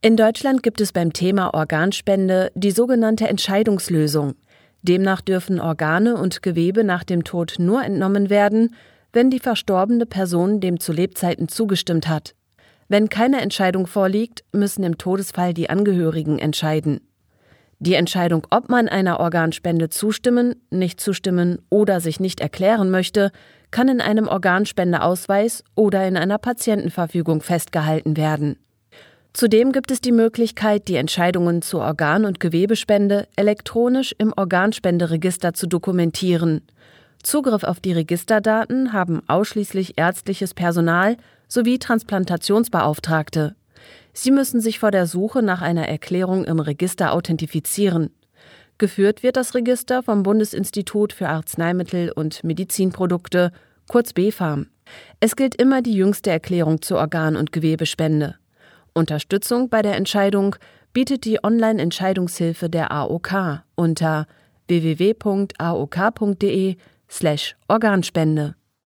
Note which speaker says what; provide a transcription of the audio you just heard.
Speaker 1: In Deutschland gibt es beim Thema Organspende die sogenannte Entscheidungslösung. Demnach dürfen Organe und Gewebe nach dem Tod nur entnommen werden, wenn die verstorbene Person dem zu Lebzeiten zugestimmt hat. Wenn keine Entscheidung vorliegt, müssen im Todesfall die Angehörigen entscheiden. Die Entscheidung, ob man einer Organspende zustimmen, nicht zustimmen oder sich nicht erklären möchte, kann in einem Organspendeausweis oder in einer Patientenverfügung festgehalten werden. Zudem gibt es die Möglichkeit, die Entscheidungen zur Organ- und Gewebespende elektronisch im Organspenderegister zu dokumentieren. Zugriff auf die Registerdaten haben ausschließlich ärztliches Personal sowie Transplantationsbeauftragte. Sie müssen sich vor der Suche nach einer Erklärung im Register authentifizieren. Geführt wird das Register vom Bundesinstitut für Arzneimittel und Medizinprodukte, kurz BfArM. Es gilt immer die jüngste Erklärung zur Organ- und Gewebespende. Unterstützung bei der Entscheidung bietet die Online-Entscheidungshilfe der AOK unter www.aok.de/Organspende.